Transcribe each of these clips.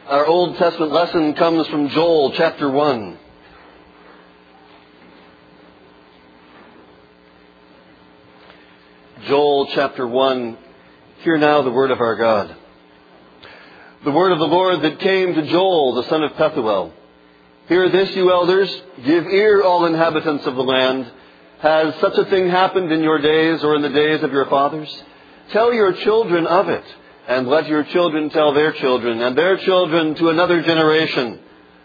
Our Old Testament lesson comes from Joel chapter 1. Joel chapter 1. Hear now the word of our God. The word of the Lord that came to Joel, the son of Pethuel. Hear this, you elders. Give ear, all inhabitants of the land. Has such a thing happened in your days or in the days of your fathers? Tell your children of it, and let your children tell their children, and their children to another generation.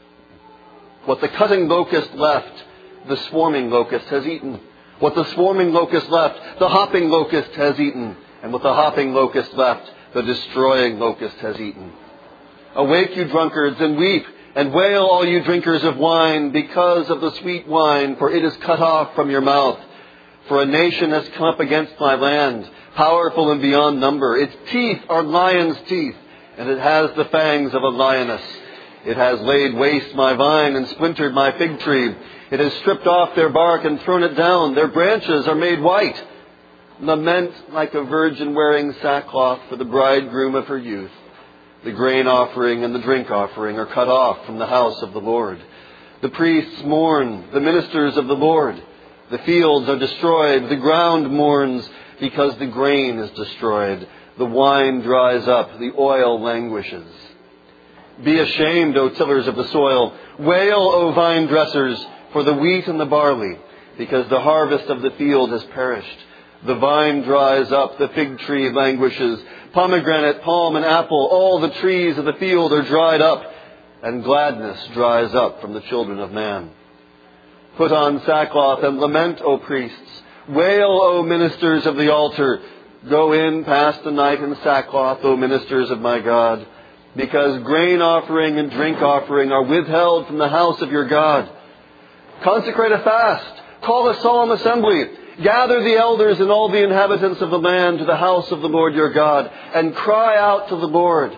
What the cutting locust left, the swarming locust has eaten. What the swarming locust left, the hopping locust has eaten. And what the hopping locust left, the destroying locust has eaten. Awake, you drunkards, and weep, and wail, all you drinkers of wine, because of the sweet wine, for it is cut off from your mouth. For a nation has come up against my land, powerful and beyond number. Its teeth are lion's teeth, and it has the fangs of a lioness. It has laid waste my vine and splintered my fig tree. It has stripped off their bark and thrown it down. Their branches are made white. Lament like a virgin wearing sackcloth for the bridegroom of her youth. The grain offering and the drink offering are cut off from the house of the Lord. The priests mourn, the ministers of the Lord. The fields are destroyed, the ground mourns, because the grain is destroyed. The wine dries up, the oil languishes. Be ashamed, O tillers of the soil. Wail, O vine dressers, for the wheat and the barley, because the harvest of the field has perished. The vine dries up, the fig tree languishes. Pomegranate, palm, and apple, all the trees of the field are dried up, and gladness dries up from the children of man. Put on sackcloth and lament, O priests. Wail, O ministers of the altar. Go in, pass the night in sackcloth, O ministers of my God, because grain offering and drink offering are withheld from the house of your God. Consecrate a fast. Call a solemn assembly. Gather the elders and all the inhabitants of the land to the house of the Lord your God, and cry out to the Lord.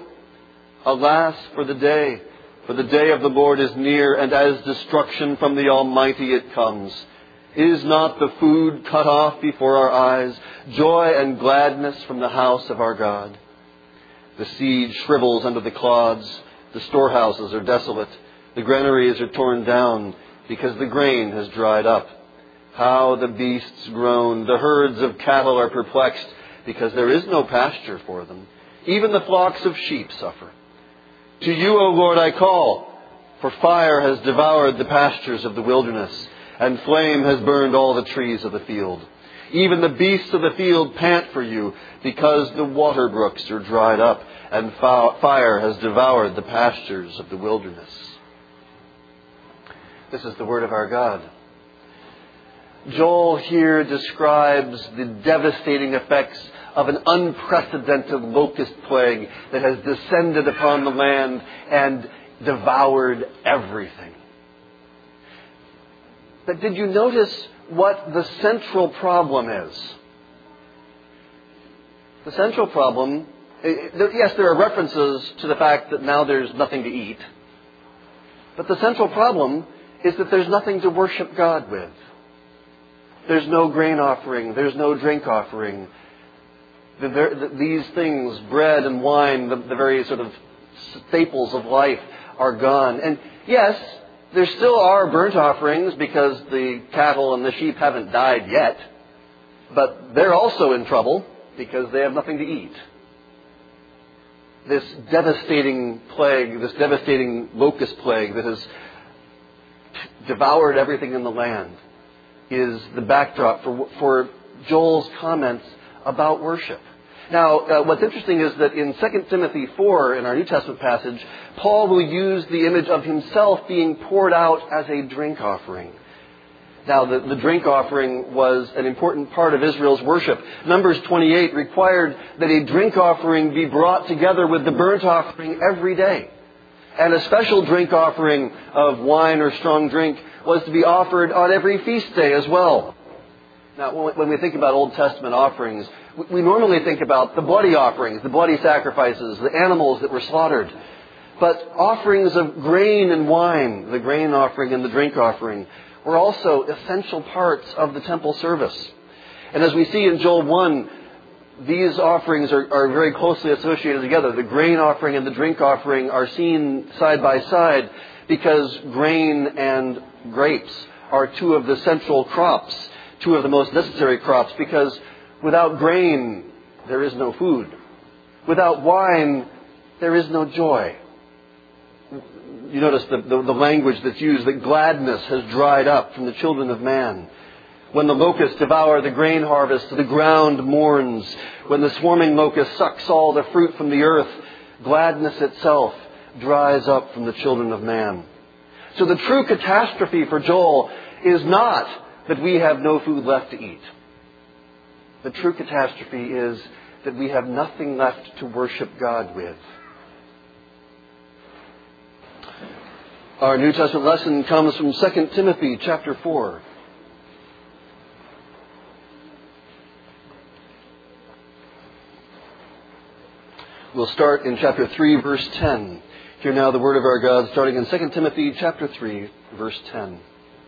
Alas, for the day of the Lord is near, and as destruction from the Almighty it comes. Is not the food cut off before our eyes, joy and gladness from the house of our God? The seed shrivels under the clods, the storehouses are desolate, the granaries are torn down, because the grain has dried up. How the beasts groan, the herds of cattle are perplexed, because there is no pasture for them. Even the flocks of sheep suffer. To you, O Lord, I call, for fire has devoured the pastures of the wilderness, and flame has burned all the trees of the field. Even the beasts of the field pant for you, because the water brooks are dried up, and fire has devoured the pastures of the wilderness. This is the word of our God. Joel here describes the devastating effects of an unprecedented locust plague that has descended upon the land and devoured everything. But did you notice what the central problem is? The central problem, yes, there are references to the fact that now there's nothing to eat. But the central problem is that there's nothing to worship God with. There's no grain offering. There's no drink offering. These things, bread and wine, the very sort of staples of life, are gone. And yes, there still are burnt offerings because the cattle and the sheep haven't died yet. But they're also in trouble because they have nothing to eat. This devastating plague, this devastating locust plague that has devoured everything in the land, is the backdrop for Joel's comments about worship. Now, what's interesting is that in 2 Timothy 4, in our New Testament passage, Paul will use the image of himself being poured out as a drink offering. Now, the drink offering was an important part of Israel's worship. Numbers 28 required that a drink offering be brought together with the burnt offering every day. And a special drink offering of wine or strong drink was to be offered on every feast day as well. Now, when we think about Old Testament offerings, we normally think about the bloody offerings, the bloody sacrifices, the animals that were slaughtered. But offerings of grain and wine, the grain offering and the drink offering, were also essential parts of the temple service. And as we see in Joel 1, these offerings are very closely associated together. The grain offering and the drink offering are seen side by side because grain and grapes are two of the central crops, two of the most necessary crops, because without grain, there is no food. Without wine, there is no joy. You notice the language that's used, that gladness has dried up from the children of man. When the locusts devour the grain harvest, the ground mourns. When the swarming locust sucks all the fruit from the earth, gladness itself dries up from the children of man. So the true catastrophe for Joel is not that we have no food left to eat. The true catastrophe is that we have nothing left to worship God with. Our New Testament lesson comes from 2 Timothy chapter 4. We'll start in chapter 3, verse 10. Hear now the word of our God, starting in 2 Timothy chapter 3, verse 10.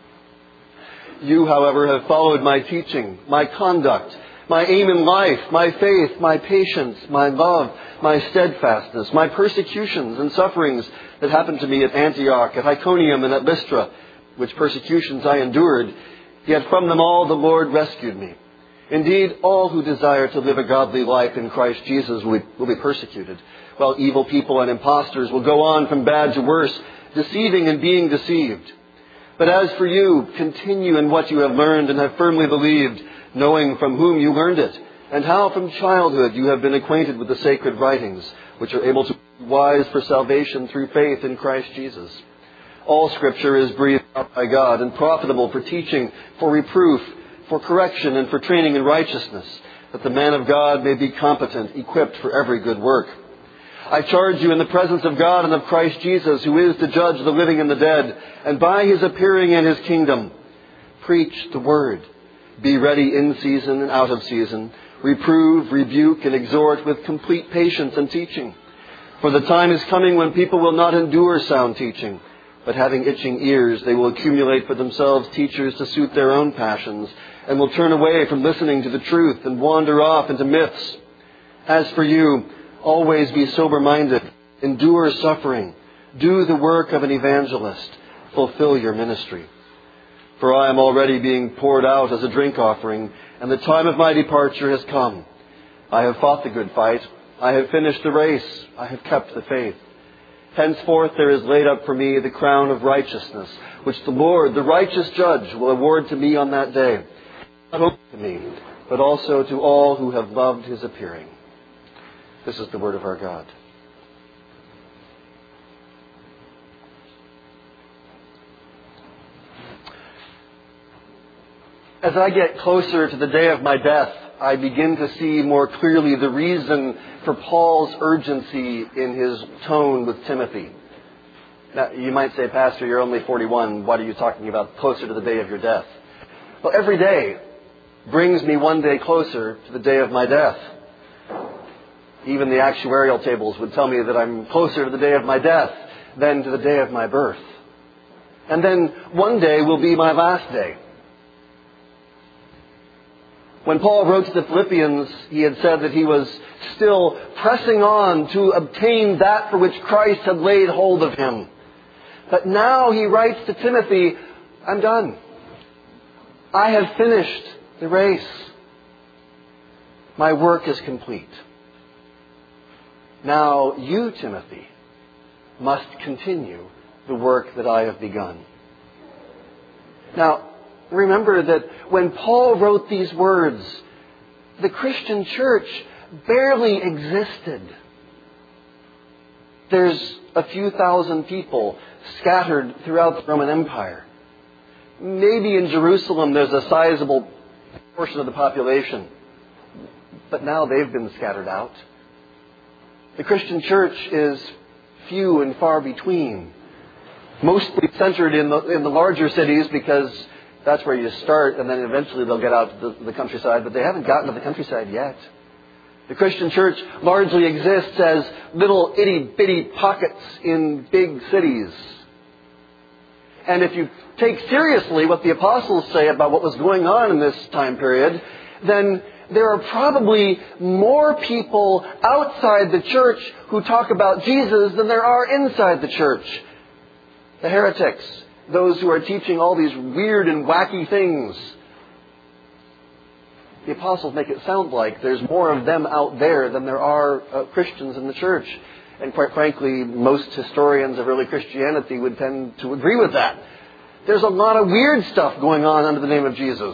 You, however, have followed my teaching, my conduct, my aim in life, my faith, my patience, my love, my steadfastness, my persecutions and sufferings that happened to me at Antioch, at Iconium, and at Lystra, which persecutions I endured, yet from them all the Lord rescued me. Indeed, all who desire to live a godly life in Christ Jesus will be persecuted, while evil people and impostors will go on from bad to worse, deceiving and being deceived. But as for you, continue in what you have learned and have firmly believed, knowing from whom you learned it, and how from childhood you have been acquainted with the sacred writings, which are able to be wise for salvation through faith in Christ Jesus. All Scripture is breathed out by God and profitable for teaching, for reproof, for correction, and for training in righteousness, that the man of God may be competent, equipped for every good work. I charge you in the presence of God and of Christ Jesus, who is to judge the living and the dead, and by his appearing in his kingdom, preach the word. Be ready in season and out of season. Reprove, rebuke, and exhort with complete patience and teaching. For the time is coming when people will not endure sound teaching, but having itching ears, they will accumulate for themselves teachers to suit their own passions, and will turn away from listening to the truth and wander off into myths. As for you, always be sober-minded, endure suffering, do the work of an evangelist, fulfill your ministry. For I am already being poured out as a drink offering, and the time of my departure has come. I have fought the good fight, I have finished the race, I have kept the faith. Henceforth there is laid up for me the crown of righteousness, which the Lord, the righteous judge, will award to me on that day. Not only to me, but also to all who have loved his appearing. This is the word of our God. As I get closer to the day of my death, I begin to see more clearly the reason for Paul's urgency in his tone with Timothy. Now, you might say, Pastor, you're only 41. What are you talking about closer to the day of your death? Well, every day brings me one day closer to the day of my death. Even the actuarial tables would tell me that I'm closer to the day of my death than to the day of my birth. And then one day will be my last day. When Paul wrote to the Philippians, he had said that he was still pressing on to obtain that for which Christ had laid hold of him. But now he writes to Timothy, I'm done. I have finished the race. My work is complete. Now you, Timothy, must continue the work that I have begun. Now, remember that when Paul wrote these words, the Christian church barely existed. There's a few thousand people scattered throughout the Roman Empire. Maybe in Jerusalem there's a sizable portion of the population. But now they've been scattered out. The Christian church is few and far between. Mostly centered in the larger cities because that's where you start, and then eventually they'll get out to the countryside, but they haven't gotten to the countryside yet. The Christian church largely exists as little itty-bitty pockets in big cities. And if you take seriously what the apostles say about what was going on in this time period, then there are probably more people outside the church who talk about Jesus than there are inside the church. The heretics, those who are teaching all these weird and wacky things. The apostles make it sound like there's more of them out there than there are Christians in the church. And quite frankly, most historians of early Christianity would tend to agree with that. There's a lot of weird stuff going on under the name of Jesus.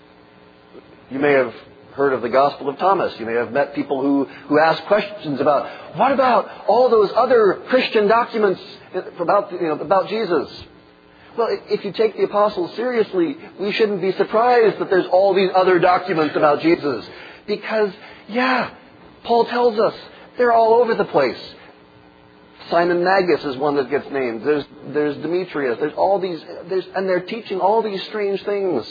You may have heard of the Gospel of Thomas. You may have met people who ask questions about, what about all those other Christian documents about Jesus? Well, if you take the apostles seriously, we shouldn't be surprised that there's all these other documents about Jesus. Because, Paul tells us they're all over the place. Simon Magus is one that gets named. There's Demetrius. There's all these, and they're teaching all these strange things.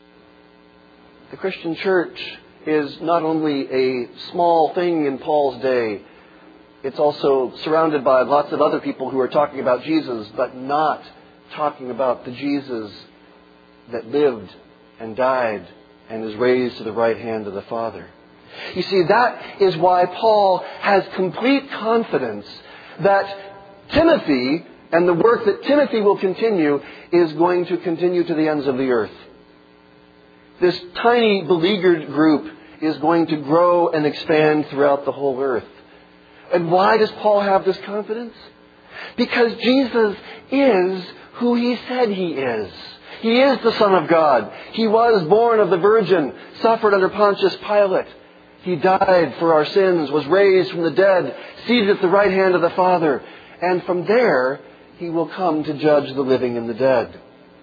The Christian church is not only a small thing in Paul's day, it's also surrounded by lots of other people who are talking about Jesus, but not talking about the Jesus that lived and died and is raised to the right hand of the Father. You see, that is why Paul has complete confidence that Timothy and the work that Timothy will continue is going to continue to the ends of the earth. This tiny beleaguered group is going to grow and expand throughout the whole earth. And why does Paul have this confidence? Because Jesus is who He said He is. He is the Son of God. He was born of the Virgin, suffered under Pontius Pilate. He died for our sins, was raised from the dead, seated at the right hand of the Father. And from there, He will come to judge the living and the dead.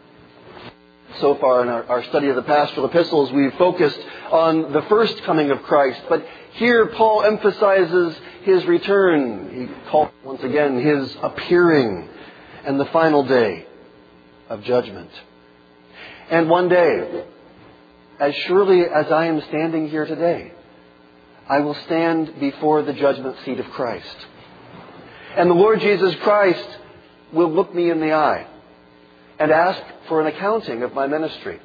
So far in our study of the pastoral epistles, we've focused on the first coming of Christ. But here Paul emphasizes His return. He calls once again His appearing and the final day of judgment. And one day, as surely as I am standing here today, I will stand before the judgment seat of Christ. And the Lord Jesus Christ will look me in the eye and ask for an accounting of my ministry.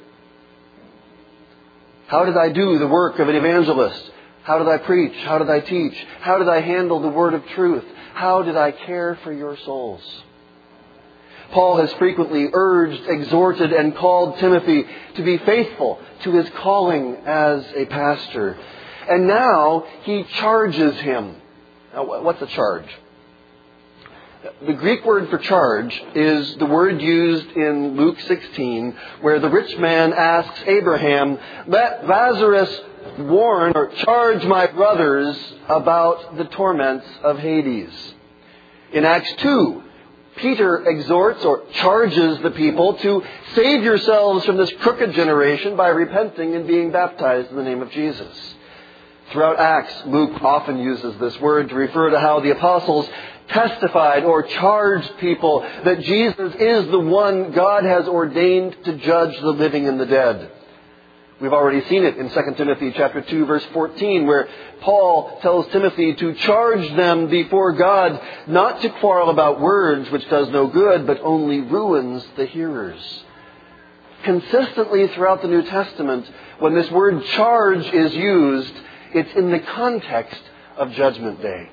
How did I do the work of an evangelist? How did I preach? How did I teach? How did I handle the word of truth? How did I care for your souls? Paul has frequently urged, exhorted, and called Timothy to be faithful to his calling as a pastor. And now he charges him. Now, what's a charge? The Greek word for charge is the word used in Luke 16, where the rich man asks Abraham, "Let Lazarus warn or charge my brothers about the torments of Hades." In Acts 2, Peter exhorts or charges the people to save yourselves from this crooked generation by repenting and being baptized in the name of Jesus. Throughout Acts, Luke often uses this word to refer to how the apostles testified or charged people that Jesus is the one God has ordained to judge the living and the dead. We've already seen it in 2 Timothy chapter 2, verse 14, where Paul tells Timothy to charge them before God not to quarrel about words, which does no good, but only ruins the hearers. Consistently throughout the New Testament, when this word charge is used, it's in the context of Judgment Day.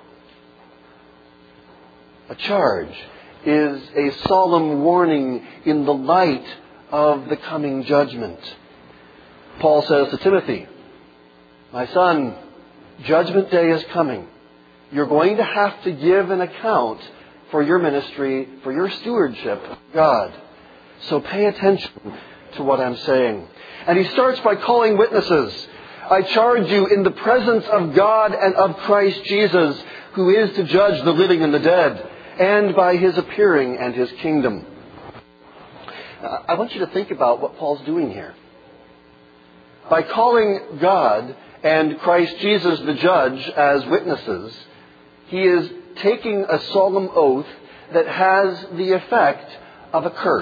A charge is a solemn warning in the light of the coming judgment. Paul says to Timothy, "My son, Judgment Day is coming. You're going to have to give an account for your ministry, for your stewardship of God. So pay attention to what I'm saying." And he starts by calling witnesses. "I charge you in the presence of God and of Christ Jesus, who is to judge the living and the dead, and by His appearing and His kingdom." I want you to think about what Paul's doing here. By calling God and Christ Jesus the judge as witnesses, he is taking a solemn oath that has the effect of a curse.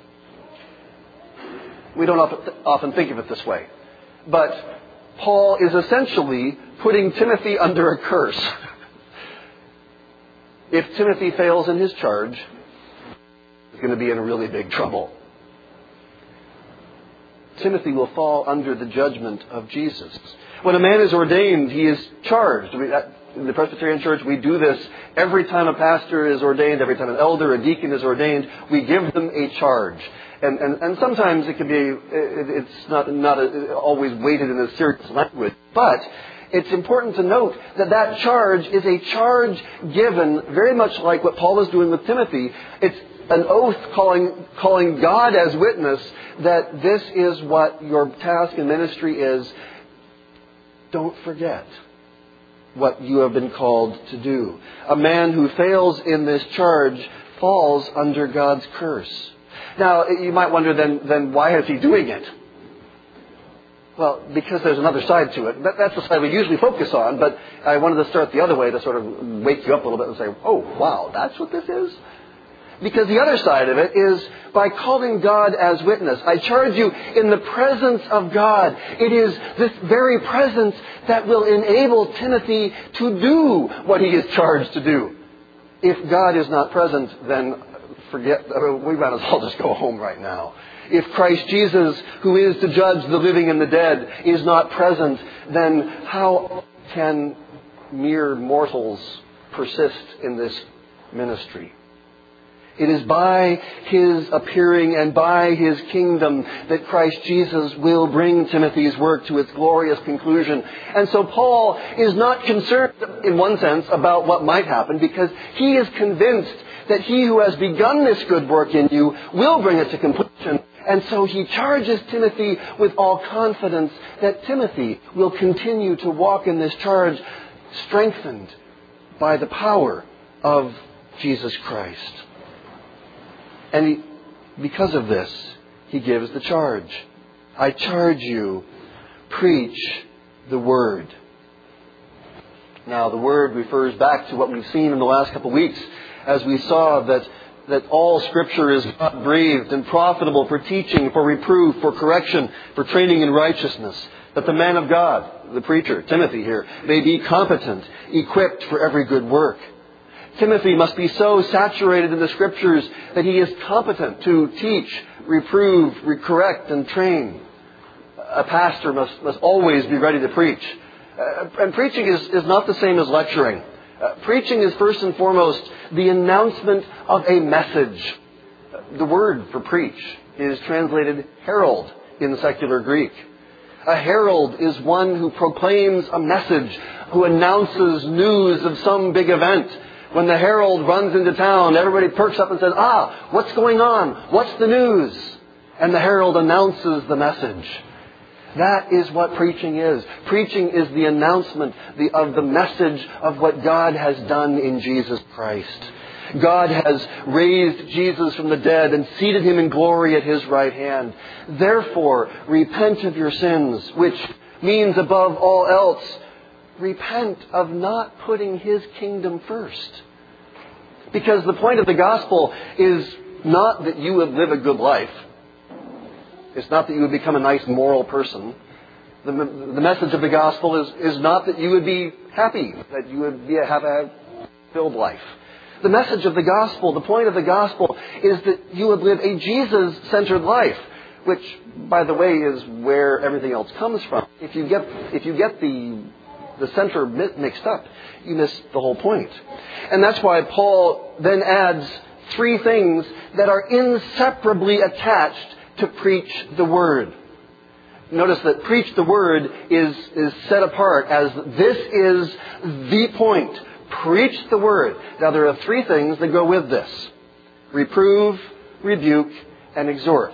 We don't often think of it this way, but Paul is essentially putting Timothy under a curse. If Timothy fails in his charge, he's going to be in really big trouble. Timothy will fall under the judgment of Jesus. When a man is ordained, he is charged. In the Presbyterian Church, we do this every time a pastor is ordained, every time an elder, a deacon is ordained, we give them a charge. And sometimes it can be, it's not always weighted in a serious language, but it's important to note that charge is a charge given very much like what Paul is doing with Timothy. It's an oath calling God as witness that this is what your task and ministry is. Don't forget what you have been called to do. A man who fails in this charge falls under God's curse. Now, you might wonder then why is he doing it? Well, because there's another side to it. That's the side we usually focus on, but I wanted to start the other way to sort of wake you up a little bit and say, oh, wow, that's what this is? Because the other side of it is by calling God as witness. I charge you in the presence of God. It is this very presence that will enable Timothy to do what he is charged to do. If God is not present, then we might as well just go home right now. If Christ Jesus, who is to judge the living and the dead, is not present, then how can mere mortals persist in this ministry? It is by His appearing and by His kingdom that Christ Jesus will bring Timothy's work to its glorious conclusion. And so Paul is not concerned, in one sense, about what might happen, because he is convinced that He who has begun this good work in you will bring it to completion. And so he charges Timothy with all confidence that Timothy will continue to walk in this charge, strengthened by the power of Jesus Christ. And because of this, he gives the charge. I charge you, preach the word. Now, the word refers back to what we've seen in the last couple of weeks, as we saw that all Scripture is God-breathed and profitable for teaching, for reproof, for correction, for training in righteousness, that the man of God, the preacher, Timothy here, may be competent, equipped for every good work. Timothy must be so saturated in the Scriptures that he is competent to teach, reprove, correct, and train. A pastor must always be ready to preach. And preaching is not the same as lecturing. Preaching is first and foremost the announcement of a message. The word for preach is translated herald in secular Greek. A herald is one who proclaims a message, who announces news of some big event. When the herald runs into town, everybody perks up and says, what's going on? What's the news? And the herald announces the message. That is what preaching is. Preaching is the announcement of the message of what God has done in Jesus Christ. God has raised Jesus from the dead and seated Him in glory at His right hand. Therefore, repent of your sins, which means above all else, repent of not putting His kingdom first. Because the point of the gospel is not that you would live a good life. It's not that you would become a nice moral person. The message of the gospel is not that you would be happy, that you would have a filled life. The message of the gospel, the point of the gospel, is that you would live a Jesus-centered life, which, by the way, is where everything else comes from. If you get the center mixed up, you miss the whole point. And that's why Paul then adds 3 things that are inseparably attached to preach the word. Notice that preach the word is set apart as this is the point. Preach the word. Now there are 3 things that go with this: reprove, rebuke, and exhort.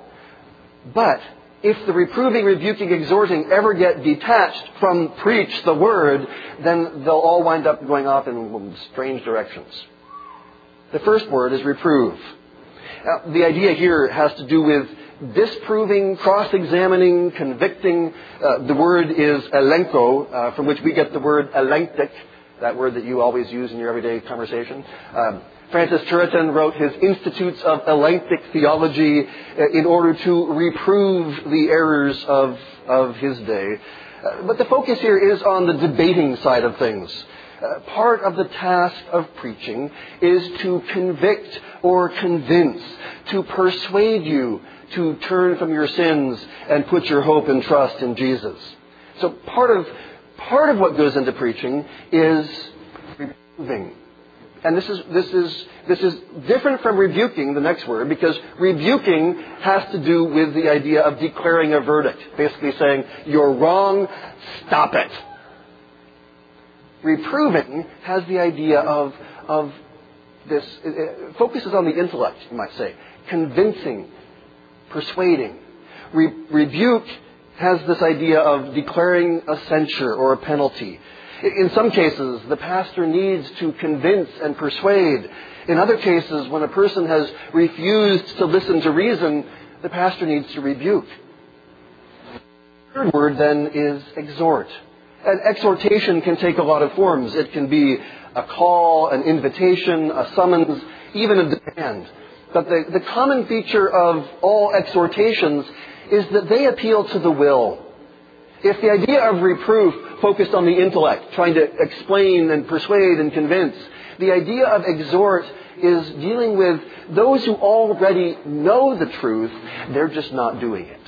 But if the reproving, rebuking, exhorting ever get detached from preach the word, then they'll all wind up going off in strange directions. The first word is reprove. Now, the idea here has to do with disproving, cross-examining, convicting. The word is elenko, from which we get the word elenctic, that word that you always use in your everyday conversation. Francis Turretin wrote his Institutes of Elenctic Theology in order to reprove the errors of his day. But the focus here is on the debating side of things. Part of the task of preaching is to convict or convince, to persuade you to turn from your sins and put your hope and trust in Jesus. So part of what goes into preaching is reproving. And this is different from rebuking, the next word, because rebuking has to do with the idea of declaring a verdict. Basically saying, you're wrong, stop it. Reproving has the idea of this, it focuses on the intellect, you might say. Convincing, persuading. Rebuke has this idea of declaring a censure or a penalty. In some cases, the pastor needs to convince and persuade. In other cases, when a person has refused to listen to reason, the pastor needs to rebuke. The third word then is exhort. And exhortation can take a lot of forms. It can be a call, an invitation, a summons, even a demand. But the common feature of all exhortations is that they appeal to the will. If the idea of reproof focused on the intellect, trying to explain and persuade and convince, the idea of exhort is dealing with those who already know the truth, they're just not doing it.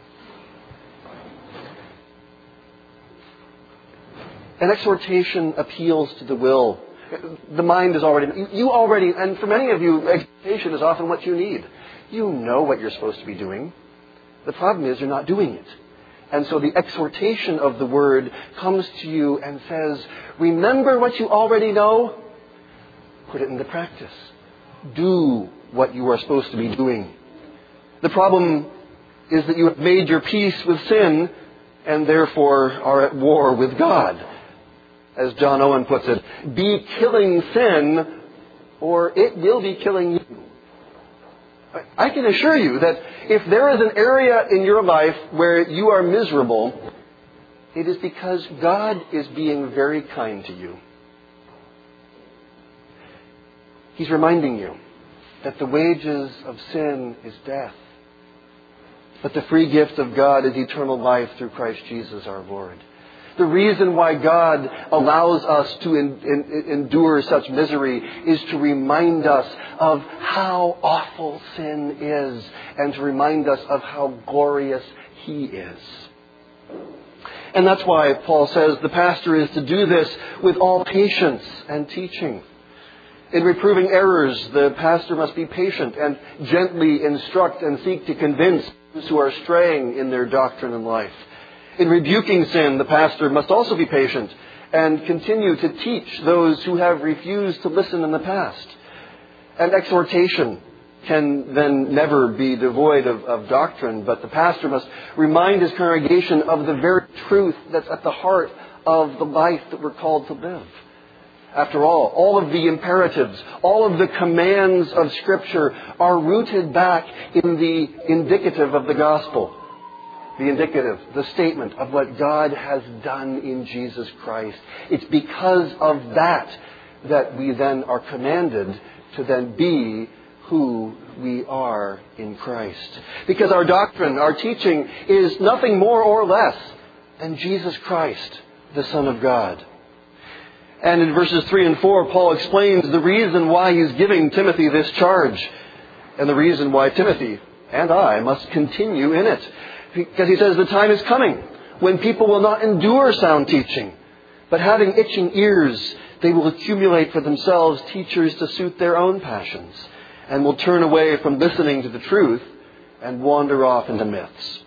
An exhortation appeals to the will. The mind is already, and for many of you, exhortation is often what you need. You know what you're supposed to be doing. The problem is you're not doing it. And so the exhortation of the word comes to you and says, remember what you already know, put it into practice. Do what you are supposed to be doing. The problem is that you have made your peace with sin and therefore are at war with God. As John Owen puts it, be killing sin or it will be killing you. I can assure you that if there is an area in your life where you are miserable, it is because God is being very kind to you. He's reminding you that the wages of sin is death, but the free gift of God is eternal life through Christ Jesus our Lord. The reason why God allows us to endure such misery is to remind us of how awful sin is and to remind us of how glorious He is. And that's why Paul says the pastor is to do this with all patience and teaching. In reproving errors, the pastor must be patient and gently instruct and seek to convince those who are straying in their doctrine and life. In rebuking sin, the pastor must also be patient and continue to teach those who have refused to listen in the past. And exhortation can then never be devoid of doctrine, but the pastor must remind his congregation of the very truth that's at the heart of the life that we're called to live. After all of the imperatives, all of the commands of Scripture are rooted back in the indicative of the gospel. The indicative, the statement of what God has done in Jesus Christ. It's because of that we then are commanded to then be who we are in Christ. Because our doctrine, our teaching is nothing more or less than Jesus Christ, the Son of God. And in verses 3 and 4, Paul explains the reason why he's giving Timothy this charge. And the reason why Timothy and I must continue in it. Because he says the time is coming when people will not endure sound teaching, but having itching ears, they will accumulate for themselves teachers to suit their own passions, and will turn away from listening to the truth and wander off into myths.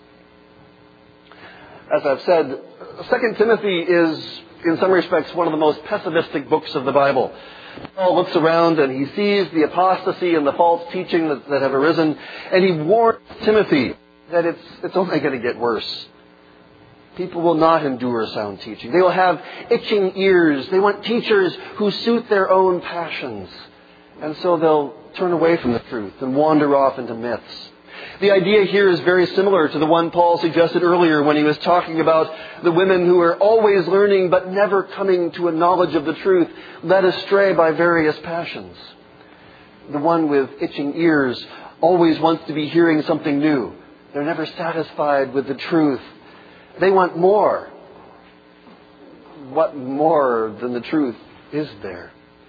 As I've said, 2 Timothy is, in some respects, one of the most pessimistic books of the Bible. Paul looks around and he sees the apostasy and the false teaching that have arisen, and he warns Timothy that it's only going to get worse. People will not endure sound teaching. They will have itching ears. They want teachers who suit their own passions. And so they'll turn away from the truth and wander off into myths. The idea here is very similar to the one Paul suggested earlier when he was talking about the women who are always learning but never coming to a knowledge of the truth, led astray by various passions. The one with itching ears always wants to be hearing something new. They're never satisfied with the truth. They want more. What more than the truth is there?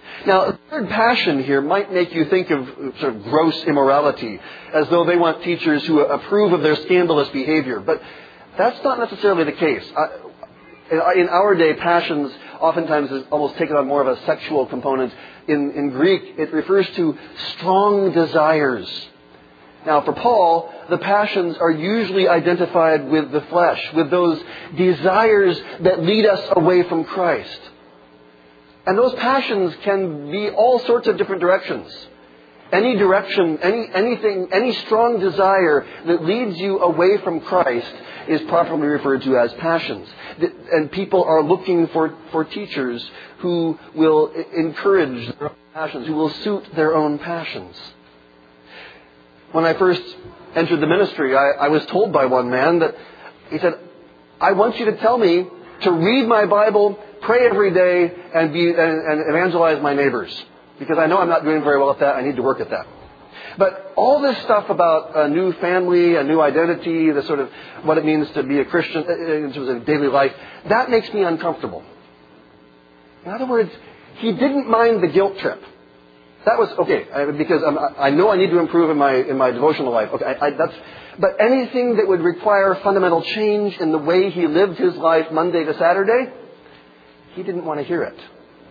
Now, the word passion here might make you think of sort of gross immorality, as though they want teachers who approve of their scandalous behavior. But that's not necessarily the case. In our day, passions oftentimes is almost taken on more of a sexual component. In Greek, it refers to strong desires. Now, for Paul, the passions are usually identified with the flesh, with those desires that lead us away from Christ. And those passions can be all sorts of different directions. Any direction, any strong desire that leads you away from Christ is properly referred to as passions. And people are looking for teachers who will encourage their own passions, who will suit their own passions. When I first entered the ministry, I was told by one man that he said, "I want you to tell me to read my Bible, pray every day, and evangelize my neighbors. Because I know I'm not doing very well at that. I need to work at that." But all this stuff about a new family, a new identity, the sort of what it means to be a Christian in terms of daily life, that makes me uncomfortable. In other words, he didn't mind the guilt trip. That was okay, because I know I need to improve in my devotional life. Okay, but anything that would require fundamental change in the way he lived his life Monday to Saturday, he didn't want to hear it.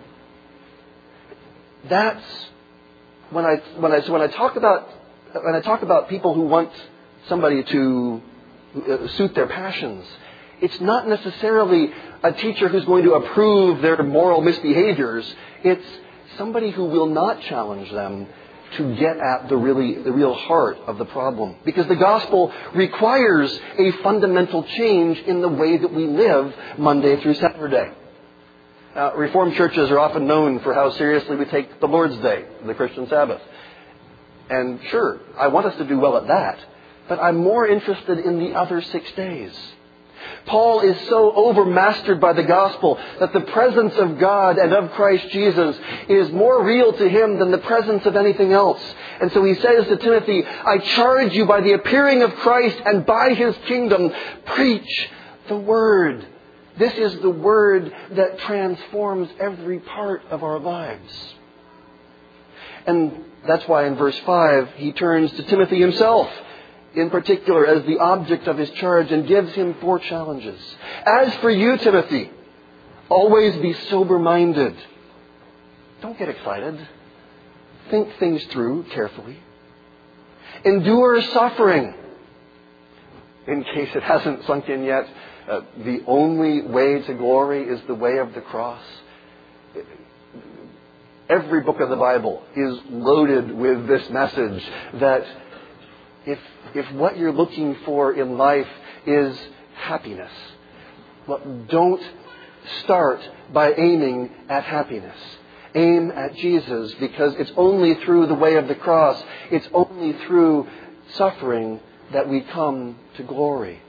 That's when I talk about people who want somebody to suit their passions. It's not necessarily a teacher who's going to approve their moral misbehaviors. It's somebody who will not challenge them to get at the real heart of the problem. Because the gospel requires a fundamental change in the way that we live Monday through Saturday. Reformed churches are often known for how seriously we take the Lord's Day, the Christian Sabbath. And sure, I want us to do well at that. But I'm more interested in the other 6 days. Paul is so overmastered by the gospel that the presence of God and of Christ Jesus is more real to him than the presence of anything else. And so he says to Timothy, "I charge you by the appearing of Christ and by his kingdom, preach the word." This is the word that transforms every part of our lives. And that's why in verse 5, he turns to Timothy himself, in particular, as the object of his charge, and gives him 4 challenges. "As for you, Timothy, always be sober-minded." Don't get excited. Think things through carefully. "Endure suffering." In case it hasn't sunk in yet, the only way to glory is the way of the cross. Every book of the Bible is loaded with this message that if what you're looking for in life is happiness, well, don't start by aiming at happiness. Aim at Jesus, because it's only through the way of the cross, it's only through suffering that we come to glory.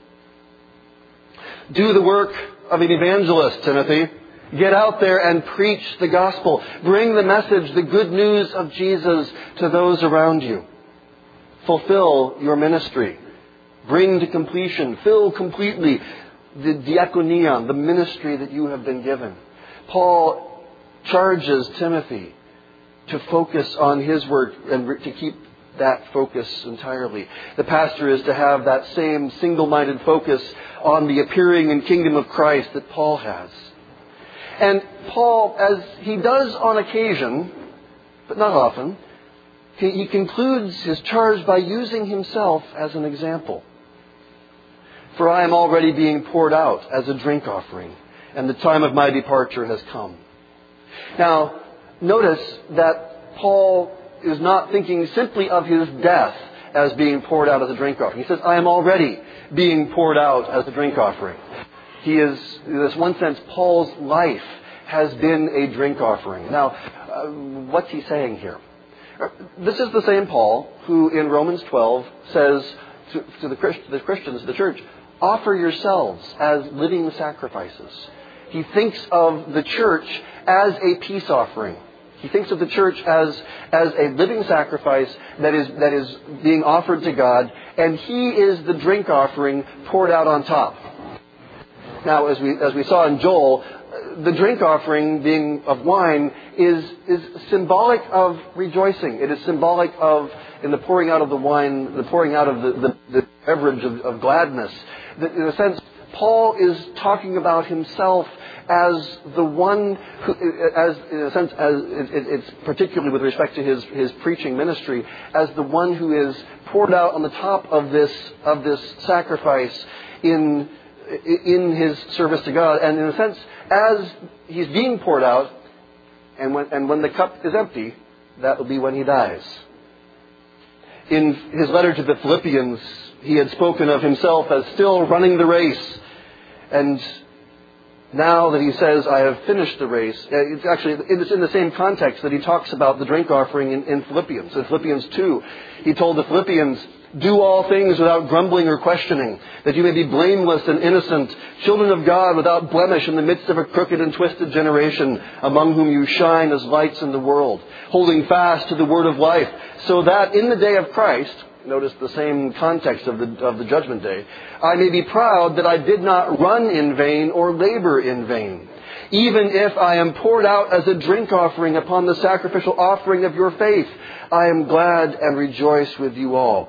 Do the work of an evangelist, Timothy. Get out there and preach the gospel. Bring the message, the good news of Jesus, to those around you. Fulfill your ministry. Bring to completion, fill completely the diakonion, the ministry that you have been given. Paul charges Timothy to focus on his work and to keep that focus entirely. The pastor is to have that same single-minded focus on the appearing and kingdom of Christ that Paul has. And Paul, as he does on occasion, but not often, he concludes his charge by using himself as an example. "For I am already being poured out as a drink offering, and the time of my departure has come." Now, notice that Paul is not thinking simply of his death as being poured out as a drink offering. He says, "I am already being poured out as a drink offering." He is, in this one sense, Paul's life has been a drink offering. Now, what's he saying here? This is the same Paul who in Romans 12 says to the Christians, the church, "Offer yourselves as living sacrifices." He thinks of the church as a peace offering. He thinks of the church as a living sacrifice that is being offered to God, and he is the drink offering poured out on top. Now, as we saw in Joel, the drink offering being of wine is symbolic of rejoicing. It is symbolic of, in the pouring out of the wine, the pouring out of the beverage of gladness. In a sense, Paul is talking about himself as the one who, as in a sense, as it's particularly with respect to his preaching ministry, as the one who is poured out on the top of this sacrifice in his service to God. And in a sense, as he's being poured out, and when the cup is empty, that will be when he dies. In his letter to the Philippians, he had spoken of himself as still running the race. And now that he says, I have finished the race, it's in the same context that he talks about the drink offering in Philippians. In Philippians 2, he told the Philippians, do all things without grumbling or questioning, that you may be blameless and innocent, children of God without blemish in the midst of a crooked and twisted generation, among whom you shine as lights in the world, holding fast to the word of life, so that in the day of Christ, notice the same context of the judgment day, I may be proud that I did not run in vain or labor in vain. Even if I am poured out as a drink offering upon the sacrificial offering of your faith, I am glad and rejoice with you all.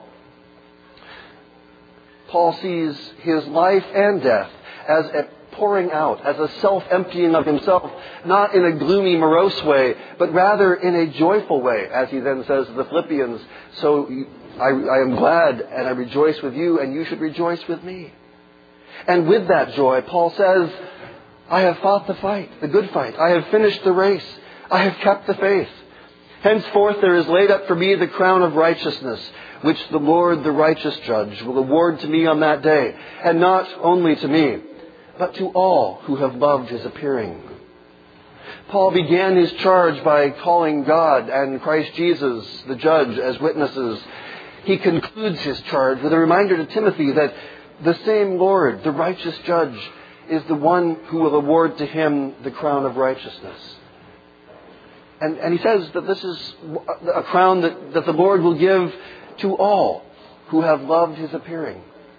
Paul sees his life and death as a pouring out, as a self-emptying of himself, not in a gloomy, morose way, but rather in a joyful way, as he then says to the Philippians, so I am glad and I rejoice with you, and you should rejoice with me. And with that joy, Paul says, I have fought the fight, the good fight. I have finished the race. I have kept the faith. Henceforth there is laid up for me the crown of righteousness, which the Lord, the righteous judge, will award to me on that day, and not only to me, but to all who have loved his appearing. Paul began his charge by calling God and Christ Jesus, the judge, as witnesses. He concludes his charge with a reminder to Timothy that the same Lord, the righteous judge, is the one who will award to him the crown of righteousness. And he says that this is a crown that the Lord will give to all who have loved his appearing.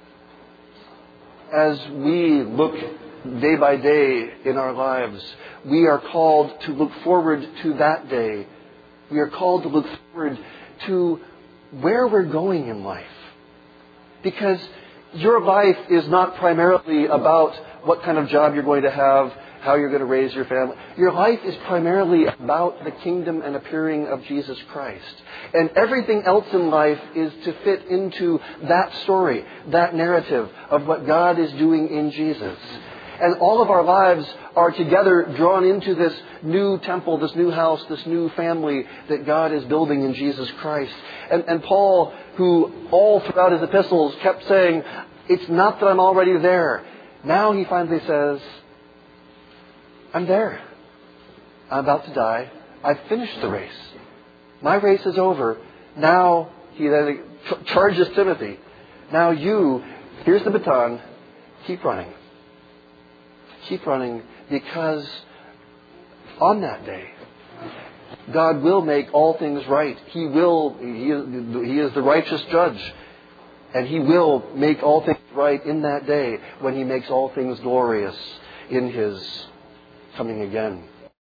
As we look day by day in our lives, we are called to look forward to that day. We are called to look forward to where we're going in life. Because your life is not primarily about what kind of job you're going to have, how you're going to raise your family. Your life is primarily about the kingdom and appearing of Jesus Christ. And everything else in life is to fit into that story, that narrative of what God is doing in Jesus. And all of our lives are together drawn into this new temple, this new house, this new family that God is building in Jesus Christ. And Paul, who all throughout his epistles kept saying, it's not that I'm already there. Now he finally says, I'm there. I'm about to die. I've finished the race. My race is over. Now, he then charges Timothy. Now here's the baton. Keep running. Keep running, because on that day, God will make all things right. He is the righteous judge. And He will make all things right in that day when He makes all things glorious in His coming again.